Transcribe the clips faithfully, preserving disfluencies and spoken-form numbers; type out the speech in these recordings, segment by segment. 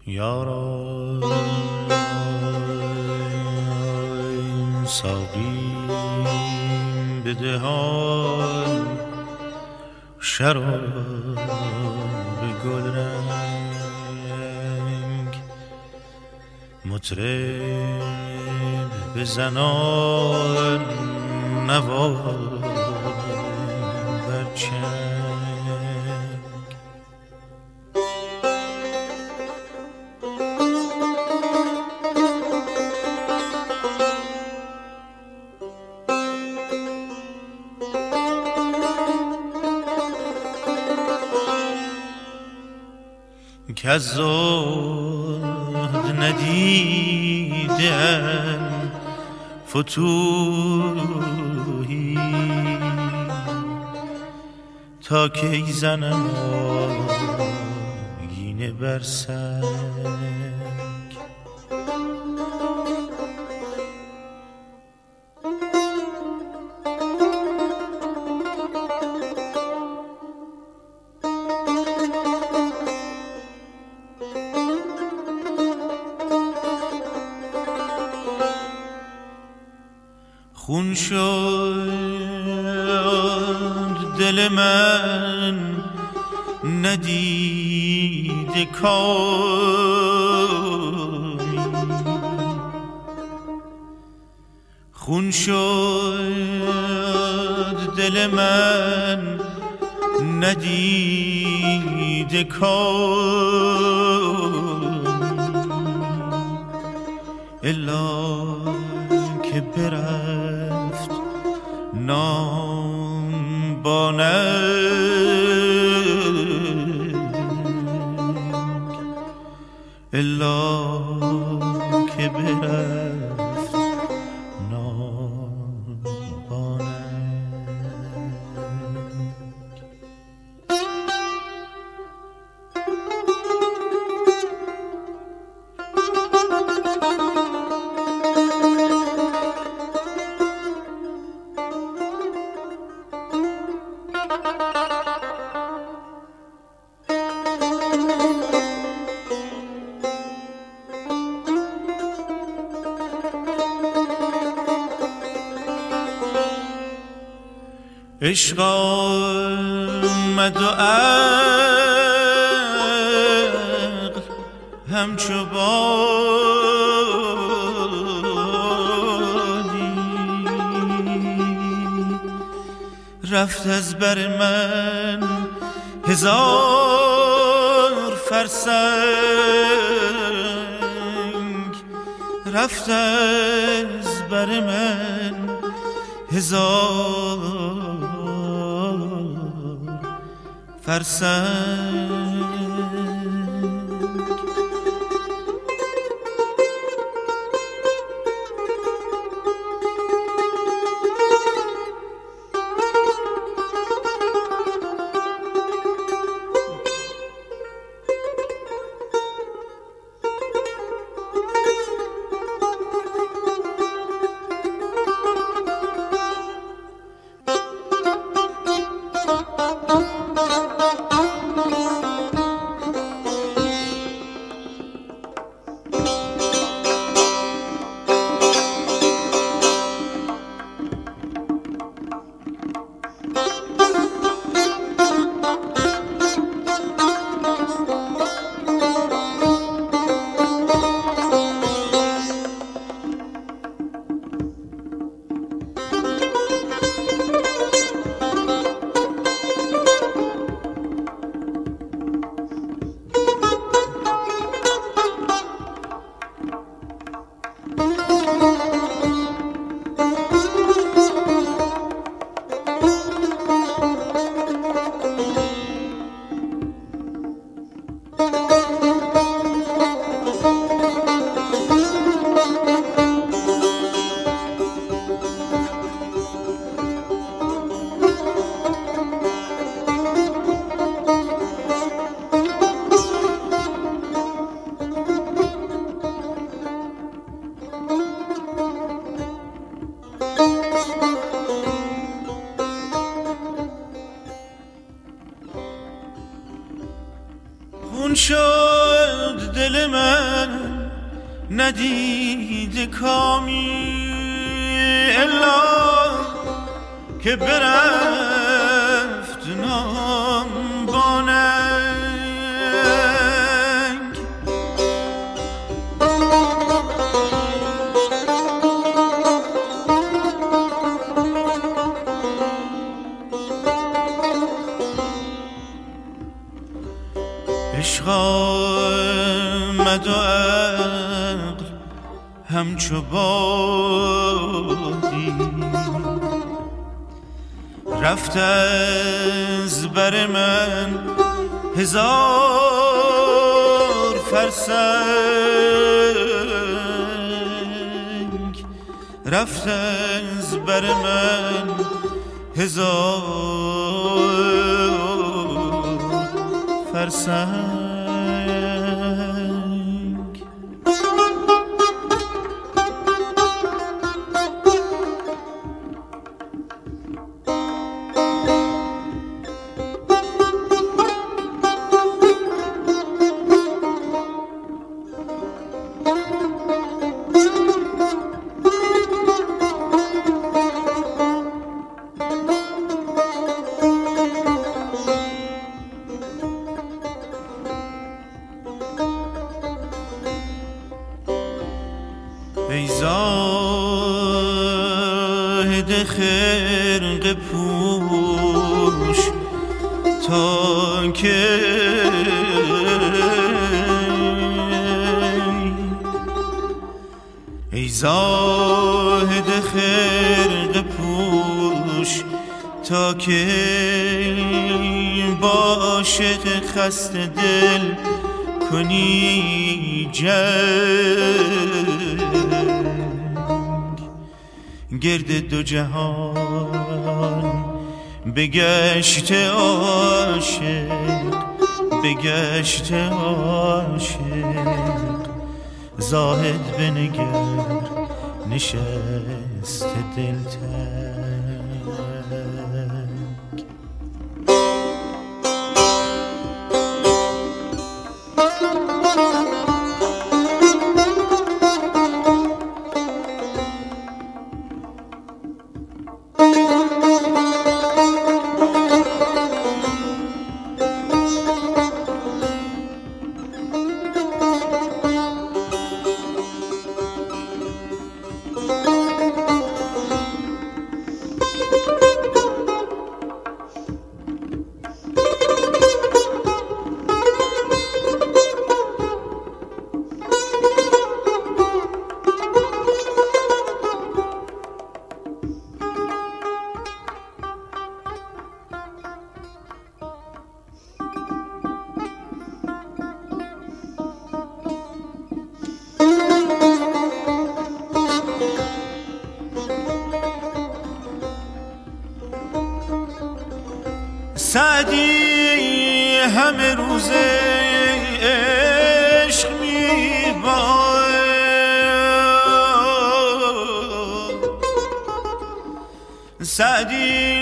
یارا ساقی به دهان شراب گل رنگ، مطرب بزنان نوای بر چنگ. که از زهد ندیدم فتوحی، تا کی زنم آیینه بر سنگ. خون شد دل من ندیده کامی، خون شد دل من ندیده کامی، الا که برفت نام با ننگ، الا که برفت نام با ننگ. عشق آمد و عقل همچو بادی، رفت از بر من هزار فرسنگ، رفت از بر من هزار فرسنگ. خون شد دل من ندید کامی الا که برفت نام باننگ. عشق آمد و عقل همچو بادی رفت از بر من هزار فرسنگ، رفت از بر من هزار فرسنگ. ای زاهد خرقه پوش تا که ای زاهد خرقه پوش تا که با عاشق خسته دل کنی جنگ. گرد دو جهان بگشت عاشق، بگشت عاشق، زاهد بنگر نشست دلتنگ. سعدی همه روز عشق میباد، سعدی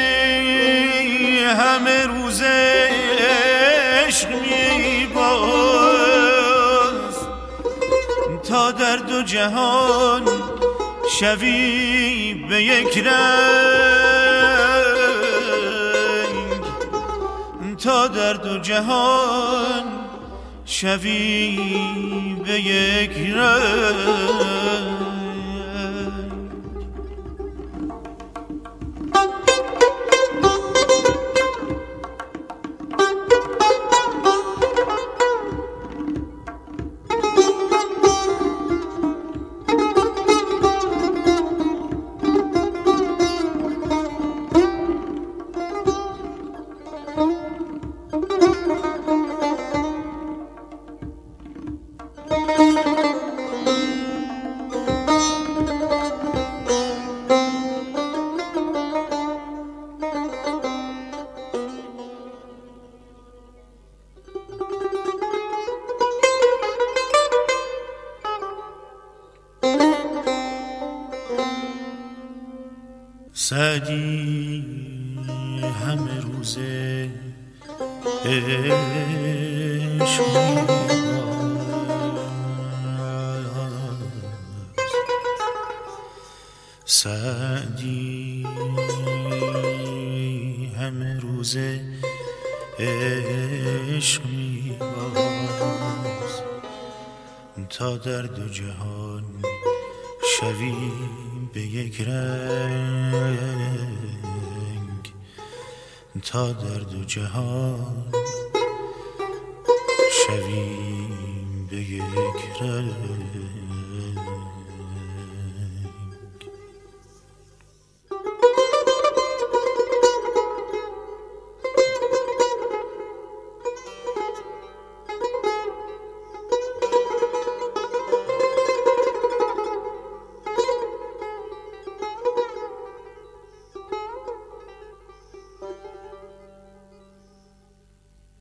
همه روز عشق میباد، تا در دو جهان شوی به یک رنگ، تا در دو جهان شوی به یک رنگ. سعدی همه روزه عشق عشق سعدی همه روز عشق میباز تا در دو جهان شوی به یک رنگ، تا در دو جهان شوی به یک رنگ.